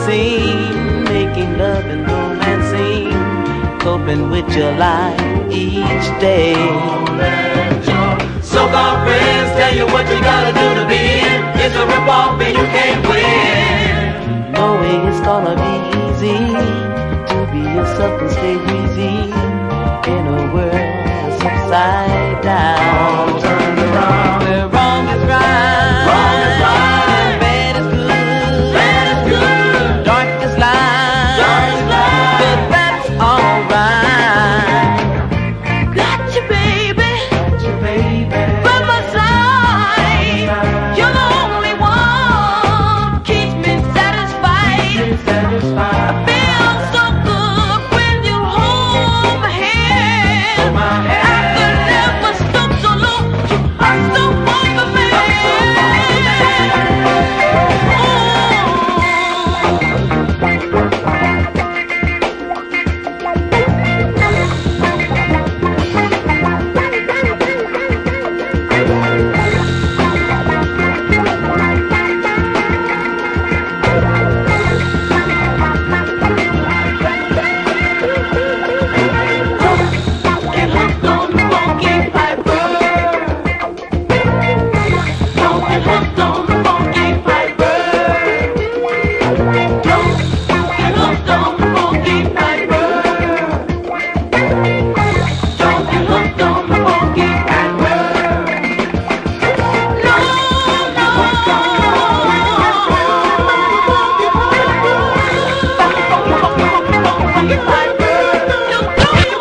scene, making love and romancing, coping with your life each day. So-called friends tell you what you gotta do to be in. It's a rip-off and you can't win. Knowing it's gonna be easy to be yourself and stay breezy in a world that's upside down. All turned around. Where wrong is right, wrong is right. Bad is good, bad is good. Dark is light, dark is light. But that's alright. Got you, baby, got you, baby. By my side, you're the only one keeps me satisfied. I feel so good when you hold my hand. I could never stop so long. You are so warm for me. Get hooked on the funky fiber. Don't get hooked on the funky fiber. Don't get hooked on the funky fiber. Don't get hooked on the funky fiber. No, no. Funky fiber. You know you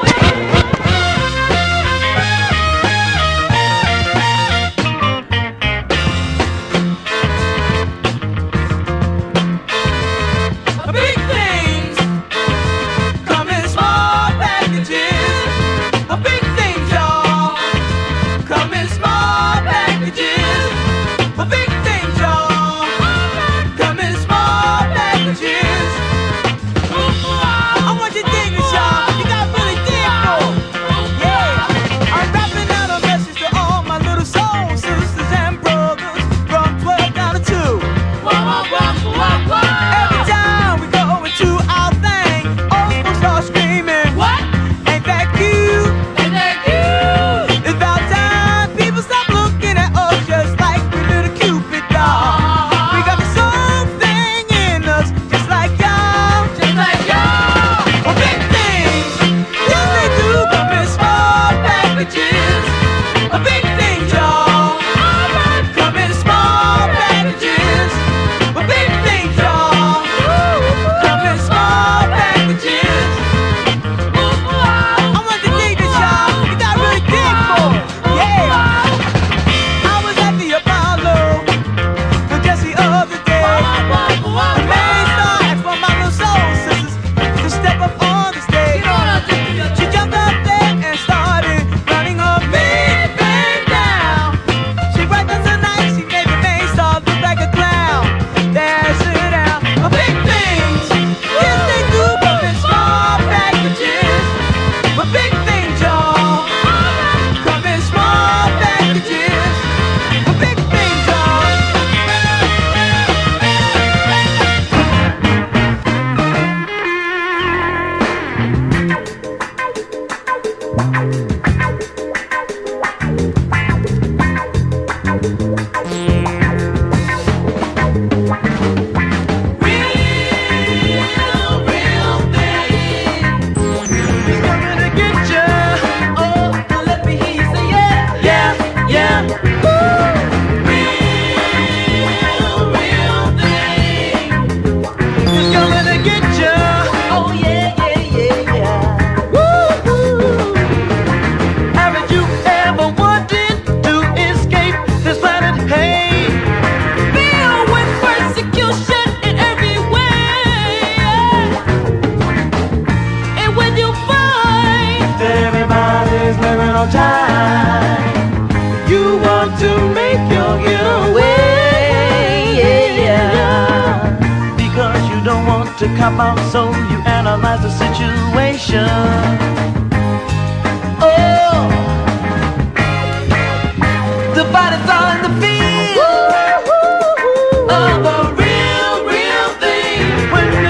big things come in small packages. Big things, y'all, come in small packages. Big things, y'all, come in small packages. I want you to dig this, y'all. You gotta really dig for it. Yeah, I'm rapping out a message to all my little soul sisters and brothers from 12 down to 2. Every time we go into our thing, all folks start screaming, what? Ain't that cute? Ain't that cute? It's about time people stop looking at us just like we little Cupid dolls. We got something in us just like y'all. Just like y'all. Well, big things, yes they do come in small packages. Big things, y'all, come in small packages. Big things, y'all, come in small packages. I want to dig this, y'all. You gotta really dig for it. Yeah. I was at the Apollo just the other day. The main star asked for my little soul sisters to step up on the stage. She jumped up there and started running her big bang down. She worked us tonight, she made the main star look like a clown. There, sit down. Big things, yes they do come in small packages. Big things, y'all, come in small packages. Big things, y'all. Real thing. He's coming to get ya. Oh, now let me hear you say yeah, yeah, yeah. Real thing. He's coming to get ya. Oh yeah, yeah, yeah, yeah. Woo-hoo. Haven't you ever wanted to escape this planet? Hey, filled with persecution in every way. And when you find everybody's living on time, you want to make your getaway, because you don't want to come out, so you analyze the situation. Oh, the body's all in the field of the real thing. When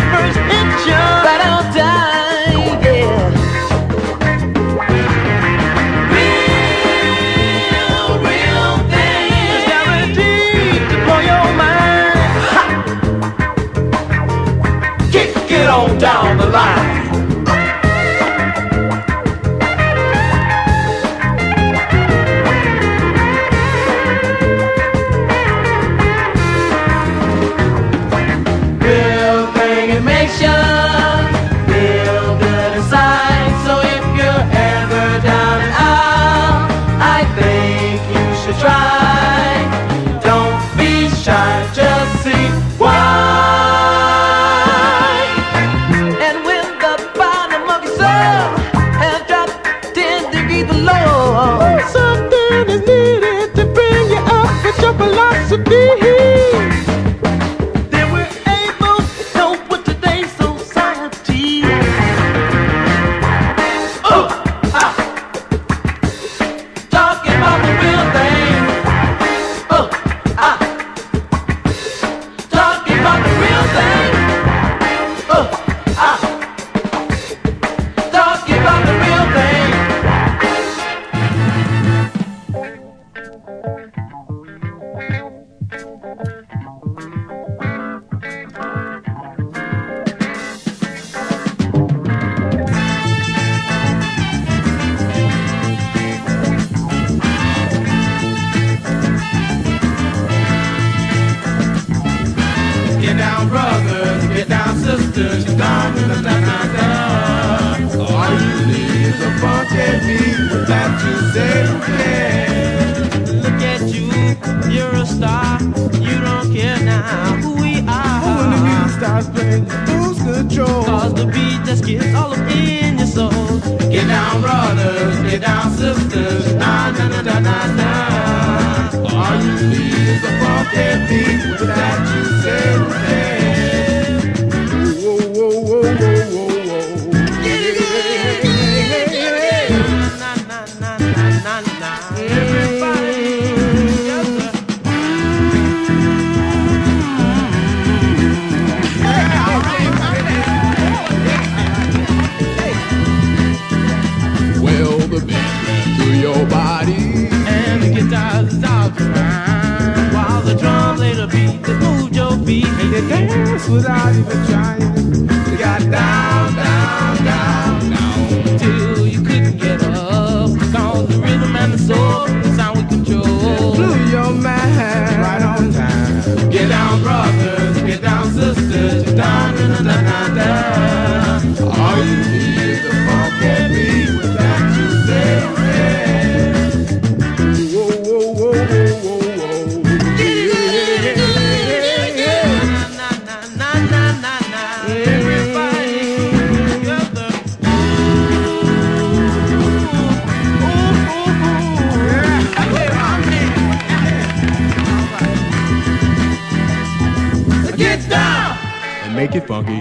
sun has dropped 10 degrees below. Something is needed to bring you up with your philosophy. Then we're able to cope with today's society. Talking about the real thing. Talking about the real thing. Talking about the real thing. Get down, brothers, get down, sisters, get down, all you need is a funky beat with that you say you can. Look at you, you're a star, you don't care now who we are. When the music starts playing, lose control, cause the beat just gets all up in your soul. Get down, brothers, get down, sisters, na na na na na na. All you need is a funky beat with that you say you can. Your body and the guitars is all around, while the drums play the beat that move your feet, and you dance without even trying. You got down, down, down, down till you couldn't get up, cause the rhythm and the soul, the sound we control, blew your mind right on time. Get down, brothers, get down, sisters, get down, da, da, da, da. All you need is a funky beat with that you say. Make it funky.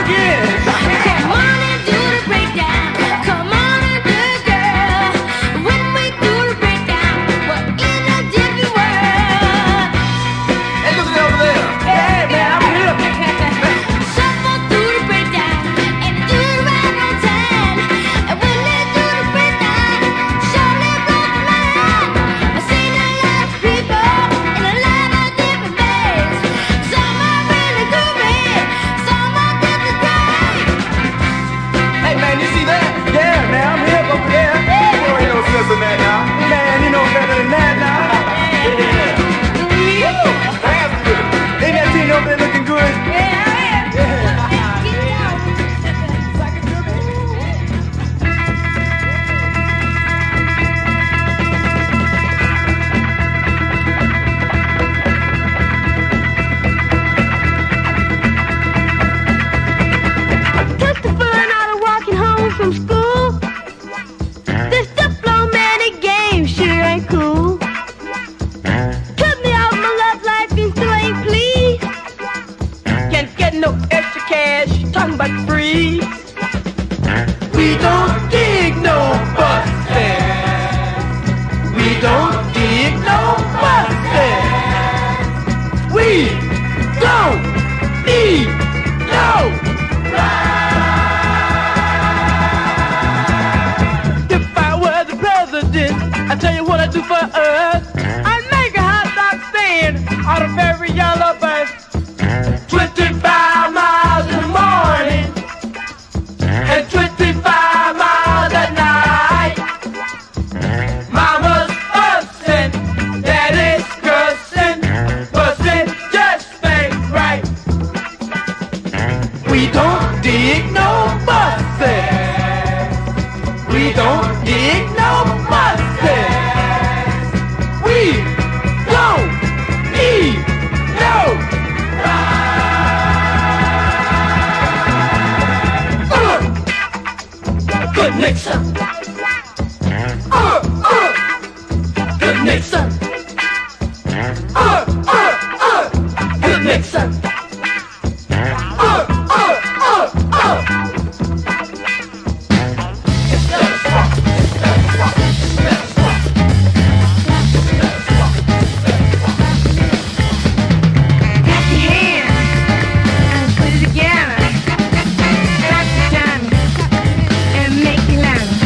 Make you laugh.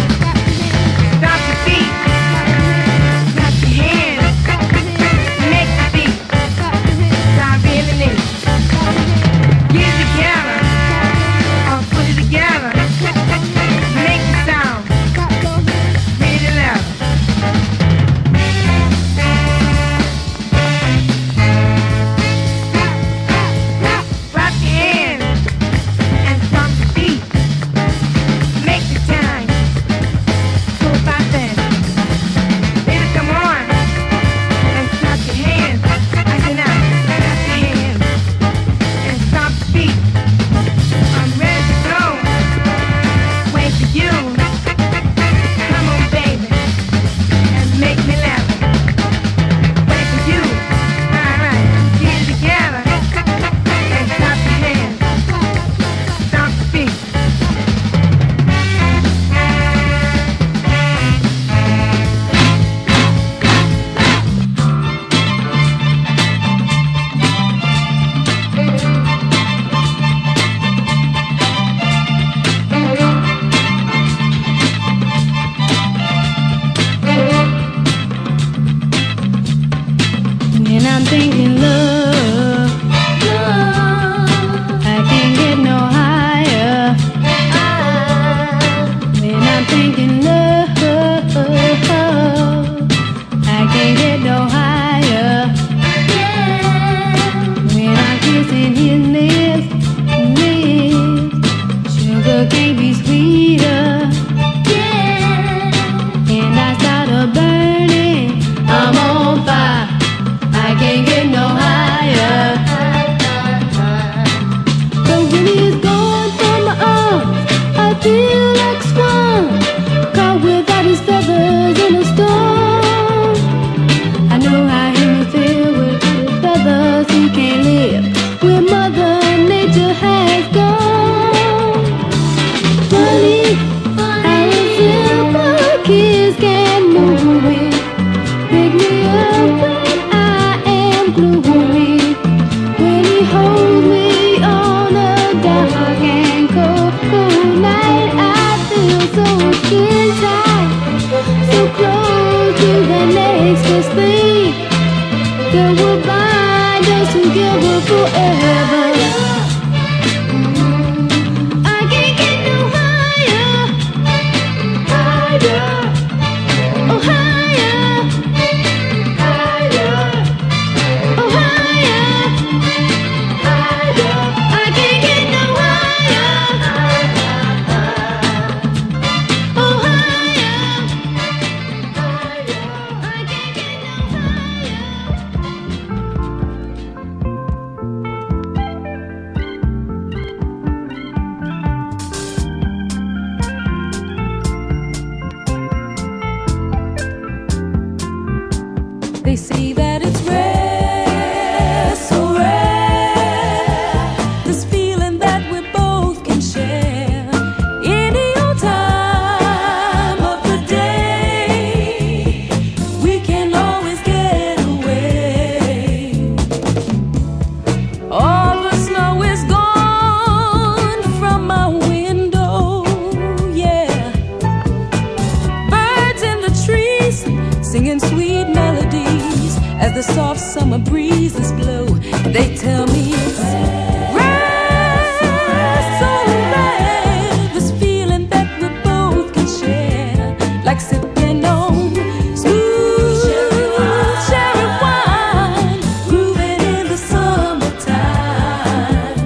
They say that it's rare, so rare, this feeling that we both can share any old time of the day. We can always get away. All the snow is gone from my window, yeah. Birds in the trees singing sweet melodies as the soft summer breezes blow. They tell me it's rare, so rare, this feeling that we both can share, like sipping on smooth cherry wine, grooving in the summertime.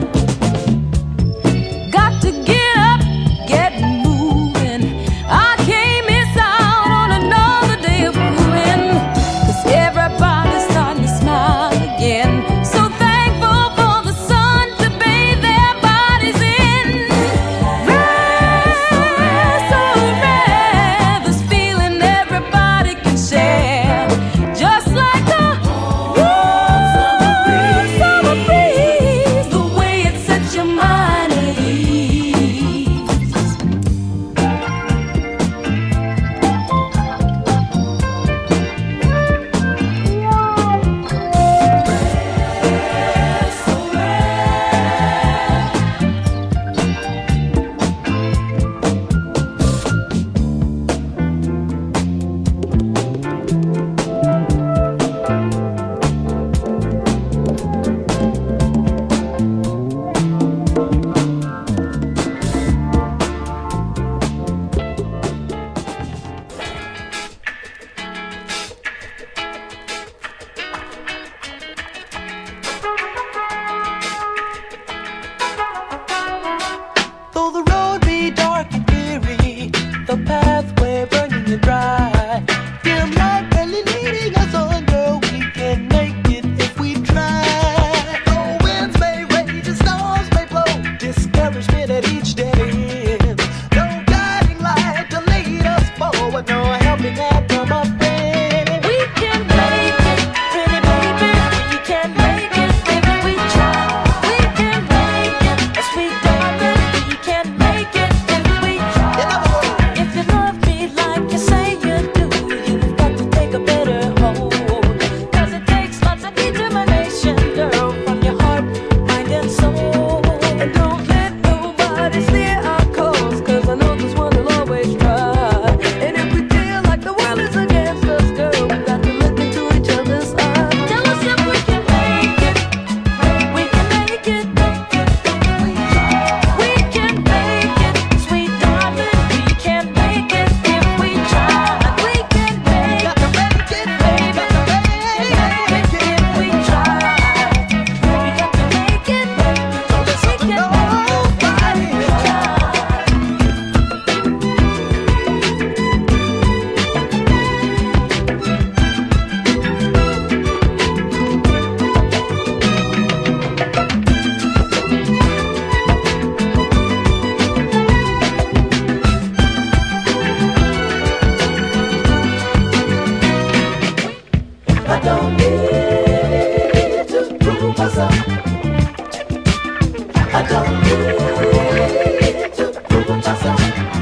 Got to get up, get moving. I can't miss out on another day of moving, 'cause everybody's starting to smile again. So thankful for the sun to bathe their bodies in. Rare, so rare, this feeling everybody can share, just like a summer breeze, the way it sets your mind at ease. So rare. Though the road be dark and dreary, the pathway burning and dry, dim light barely leading us on, girl, we can make it if we try. Though winds may rage and storms may blow, discouragement at each dead end, no guiding light to lead us forward, no helping hand from a friend. We can make it, pretty baby. We can make it if we try. We can make it, sweet darling. We can make it if we try. If you love me like you say you do, you've got to take a better hold. 'Cause it takes lots of determination, girl, from your heart, mind and soul. And don't let nobody steer our course, 'cause I know this one will always try. And if we feel like the world is against us, girl, we got to look into each other's eyes. Tell us if we can make it. We can make it. We can make it, sweet darling. We can make it if we try. We can make it, baby. If we try. We got to make it. We can make it if we try. I don't need to prove myself. I don't need to prove myself.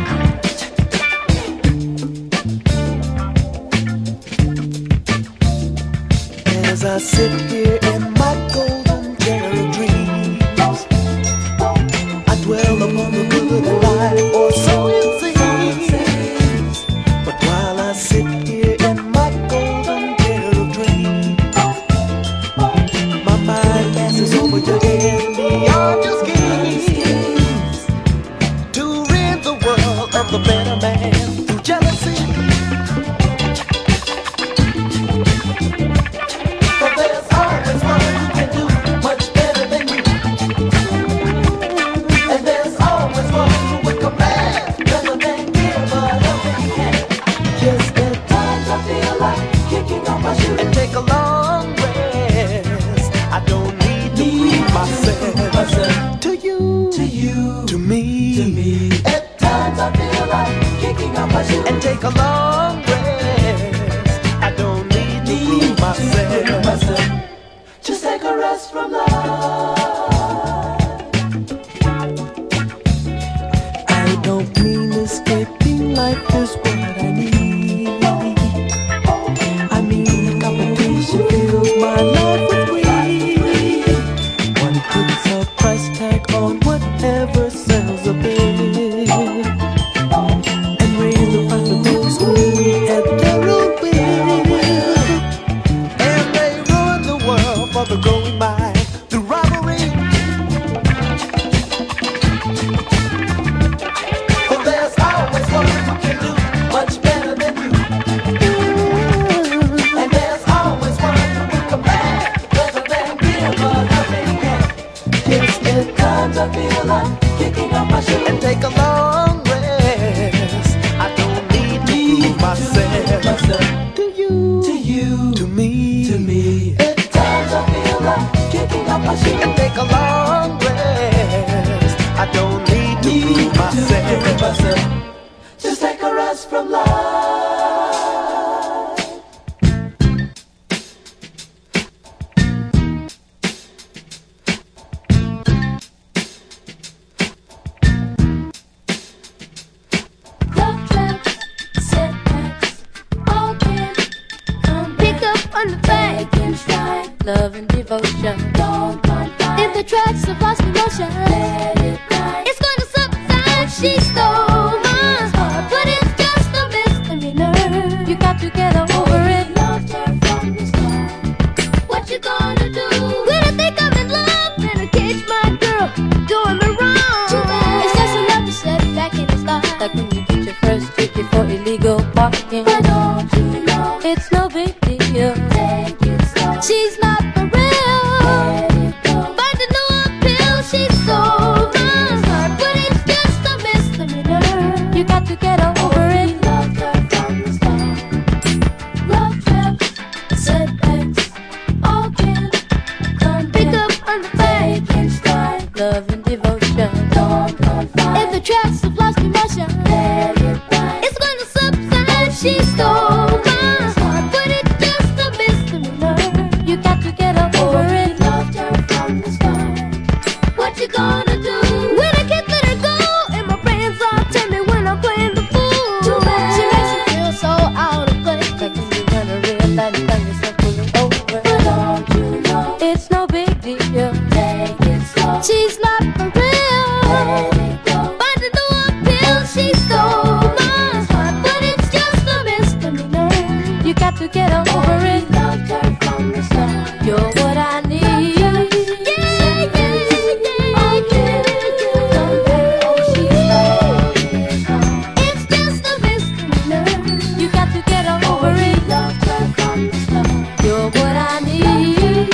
As I sit here in my golden chair of dreams, I dwell upon the good life, or so it seems. But while I sit here in my golden chair of dreams, my mind passes over again beyond your schemes, to rid the world of the better man through jealousy. But there's always one who can do much better than you, and there's always one who would command rather than give a helping hand. Just at times I feel like kicking off my shoes and take a long rest. I don't need to prove myself to you, to me. At times I feel like kicking off my shoes and take a long rest. I don't need to prove myself. I don't mean escaping life is what I need. I mean competition fills my life with greed. One puts a price tag on whatever sells a bit, and raise the price of those who need at their own will. And they ruin the world for the going by through rivalry. But there's always one who can do much better than you. And there's always one who will command better than give a helping hand. Yes, at times I feel like kicking up my shoes and take a long rest. I don't need to prove myself to you, to me. At times I feel like kicking up my shoes and take a long rest. I don't need to prove myself. Just take a rest from life. Love traps, setbacks, all can come pick up on the back and stride. Love and devotion, don't confide. If the tracks have lost emotion, let it ride. It's gonna subside. She stole my heart, but it's just a misdemeanor. You got to get over it. Loved her from the start. What you gonna do when I think I'm in love and I catch my girl doing me wrong? It's just another setback in the start. Like when you get your first ticket for illegal parking. But don't you know it's no big deal? Take it slow. She's not for real. Let it go. Find a new appeal. She stole my heart, but it's just a misdemeanor. You got to get over it. Loved her from the start. Love traps, setbacks, all can come pick up on the fake and stride. Love and devotion, don't confide. If the tracks have lost emotion, let it ride. It's gonna subside. She stole my heart, but it's just a misdemeanor. You got to get over it. Loved her from the start. What you gonna do when I can't let her go? And my friends all tell me when I'm playing the fool. Too bad. She makes me feel so out of place. Like when you run a real light and find yourself pulling over. But don't you know it's no big deal? Take it slow. She's not for real. Let it go. Find a new appeal. She stole my heart, but it's just a misdemeanor. You got to get over it. Loved her from the start. You're what I need. Yeah, yeah, yeah. Come back, oh, she stole. It's just a misdemeanor. You got to get over it. Loved her from the start. You're what I need.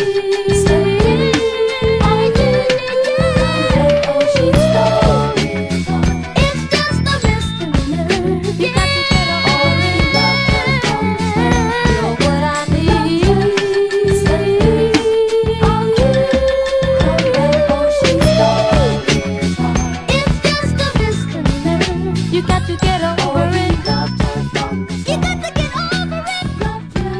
Oh, she stole. It's just a misdemeanor. You got to get over it. Loved her from the start. You're what I need. Oh, she stole. It's just a misdemeanor. You got to get over it. Loved her from the start. You got to get over it. Loved her.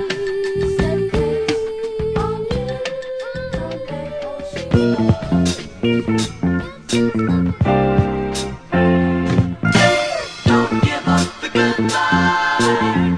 Don't give up the good life.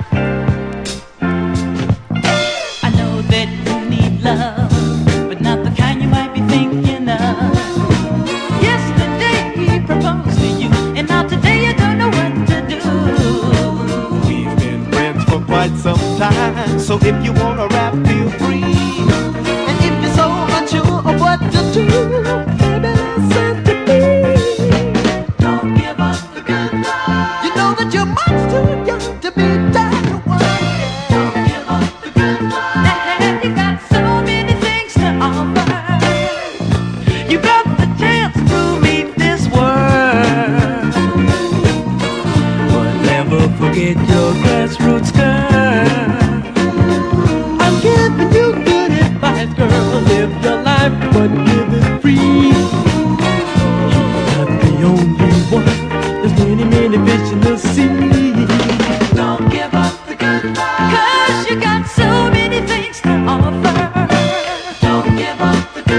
I know that you need love, but not the kind you might be thinking of. Yesterday he proposed to you, and now today you don't know what to do. We've been friends for quite some time, so if you wanna rap, feel free. And if you're so unsure of what to do, baby, listen to me. Don't give up the good life. You know that you're much too young to be tied to one. Don't give up the good life. You got so many things to offer. You got the chance to meet this world, But never forget your grassroots girl. I'm giving you good advice, girl. Live your life, but give it free. You're not the only one. There's many, many fish in the sea. Don't give up the good life. 'cause you got so many things to offer. Don't give up the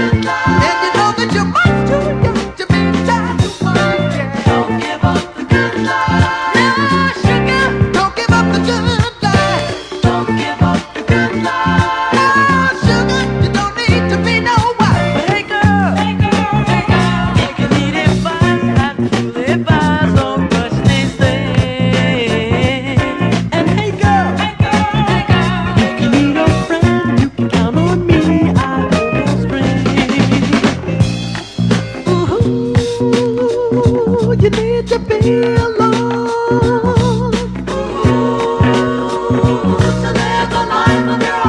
alone. To live a life of your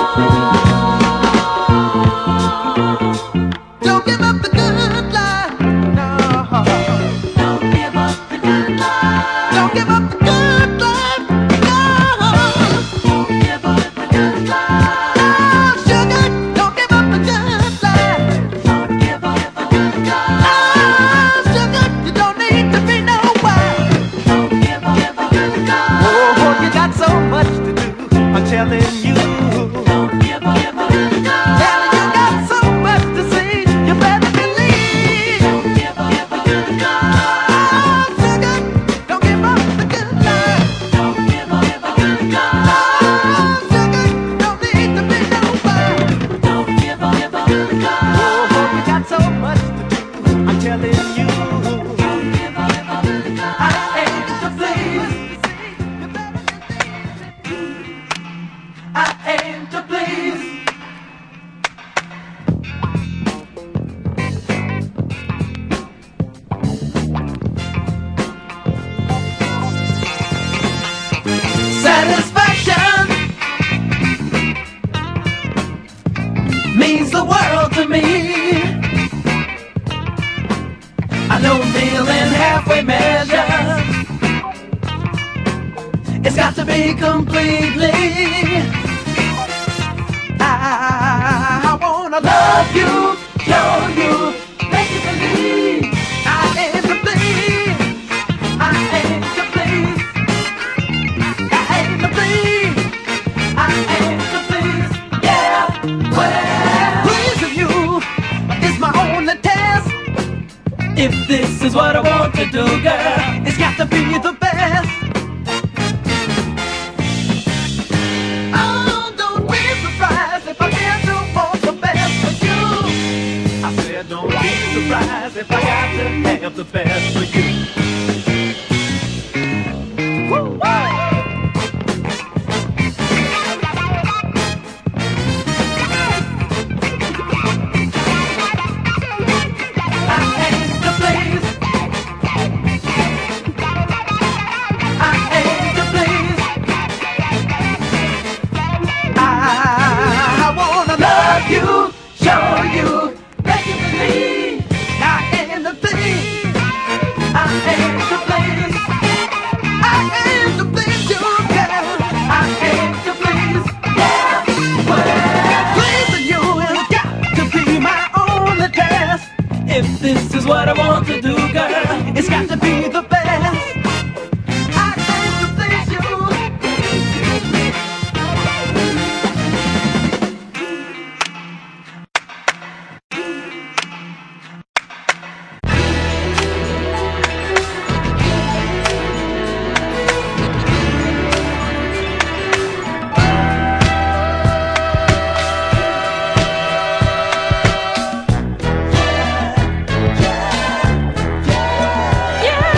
own. Don't give up the good life. No. Don't give up the good life. Don't give up the good life. No. Don't give up the good life. No, sugar. Don't give up the good life. Don't give up the good life. Oh, sugar, you don't need to be nowhere. Don't give up the good life. Oh, you got so much to do. I'm telling you. Don't give up the good life. Telling you got so much to see. You better believe. Don't give up the good life. Oh, sugar, don't give up the good life. Don't give up the good life. Oh, sugar, don't need to be nowhere. Don't give up the good life. Oh, you got so much to do. I'm telling you. Don't give up the good life. I aim to please. You better believe. I aim to please. Satisfaction means the world to me. I know kneeling halfway measures. It's got to be completely. I wanna love you, show you, make you believe. I aim to please. I aim to please. I aim to please. I aim to please. Yeah, well, pleasing you is my only test. If this is what I want to do, girl, it's got to be the best. Oh, don't be surprised if I get to want the best for you. I said don't be surprised if I got to have the best for you. Woo! I aim to please. I aim to please. I wanna love you, show you, make you believe. I aim to please. I aim to please. I aim to please you, girl. I aim to please. Yeah, well, pleasing you has got to be my only task. If this is what I want to do, girl, it's got to be the best. I aim to please you. Yeah.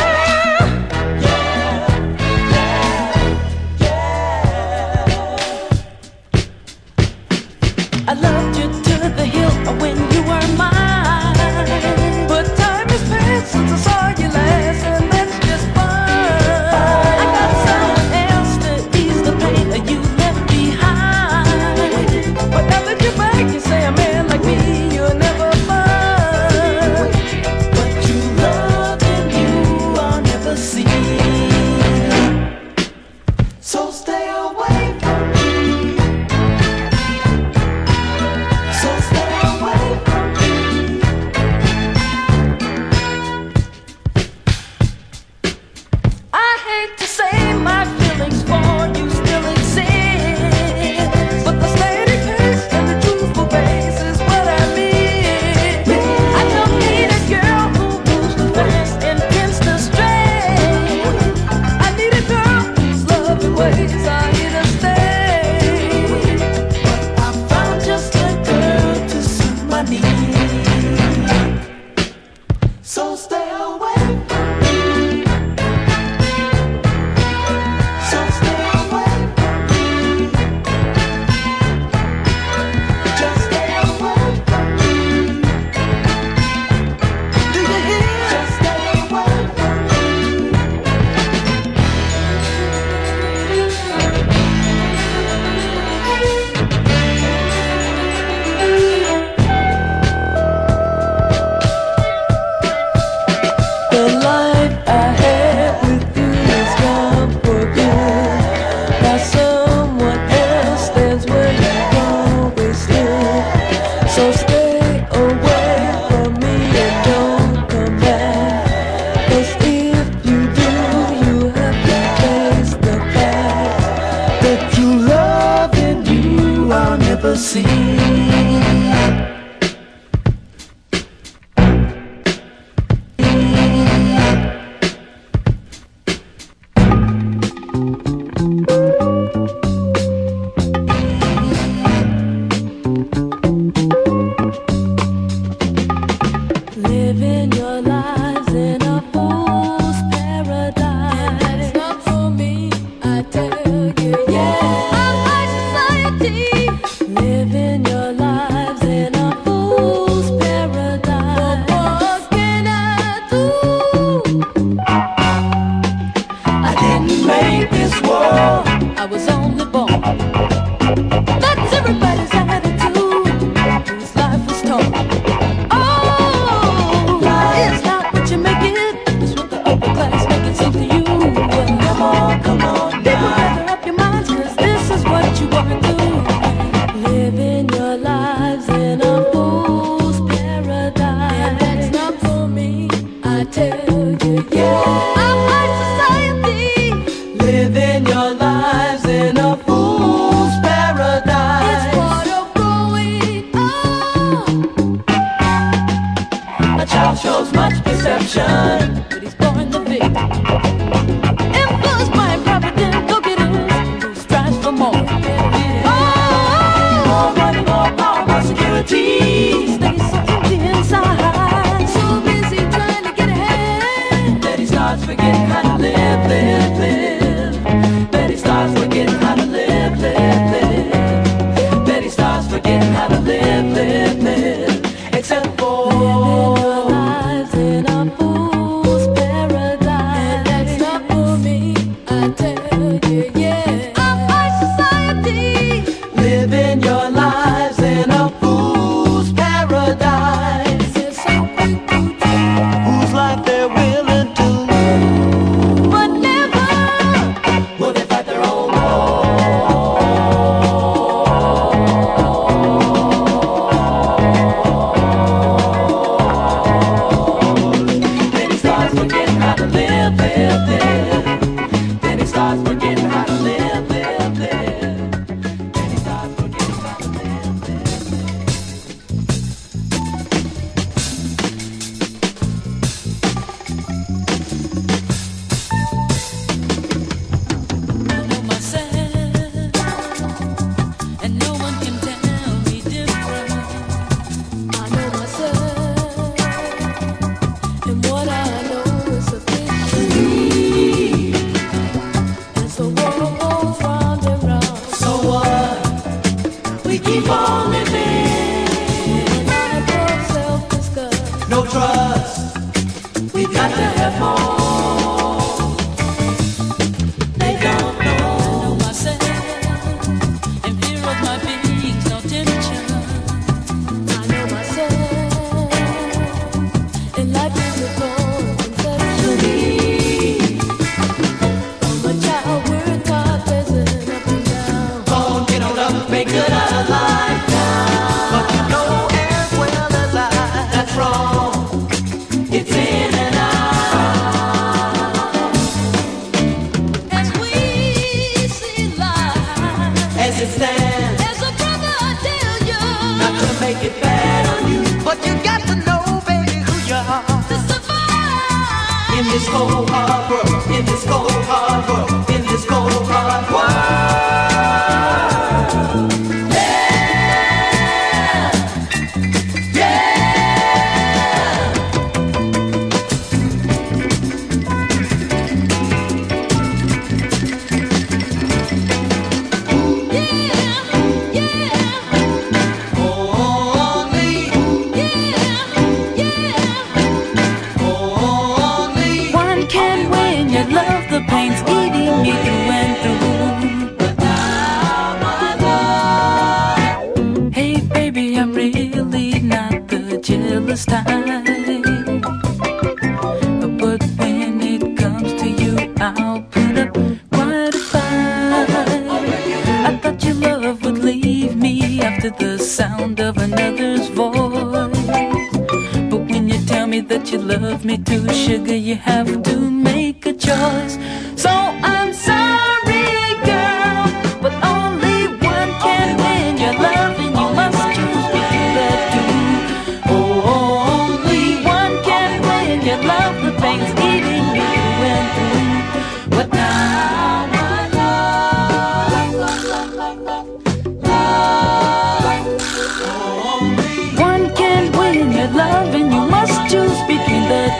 Only one can win your love.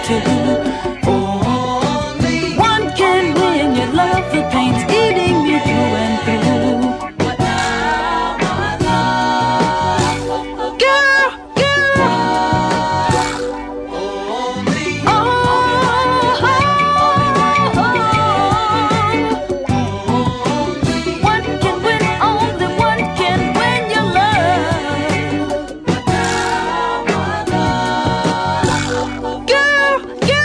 two. One can win your love, the pain's eating you through and through. Girl, girl, one can win, only one can win your love. Girl, girl.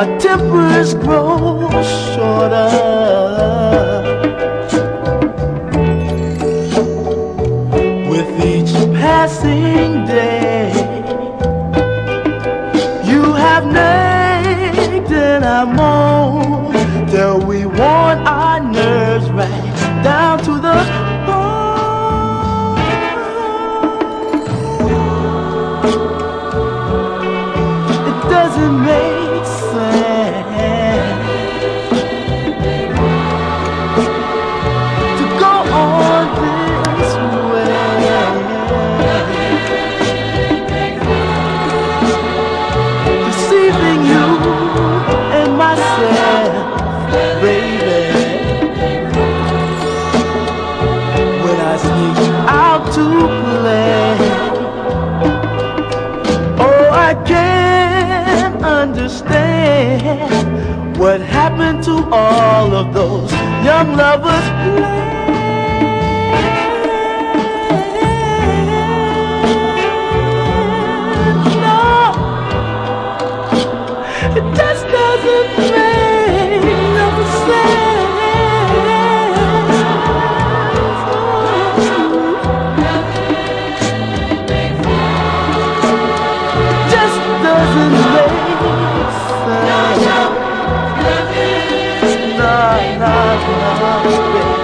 our tempers grow shorter. With each passing day, you have nagged and I moaned till we worn our nerves right down to the bone. It doesn't make sense to go on this way, deceiving you and myself, baby. When I sneak out to play, oh, I can't understand what happened to all of those young lovers' plans. No, it just doesn't make no sense. Just doesn't make sense. No, no, no,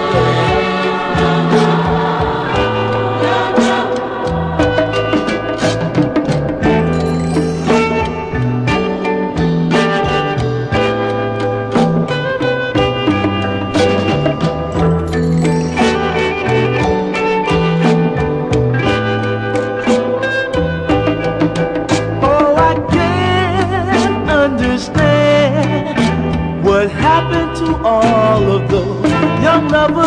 oh, I can't understand what happened to all of those young lovers.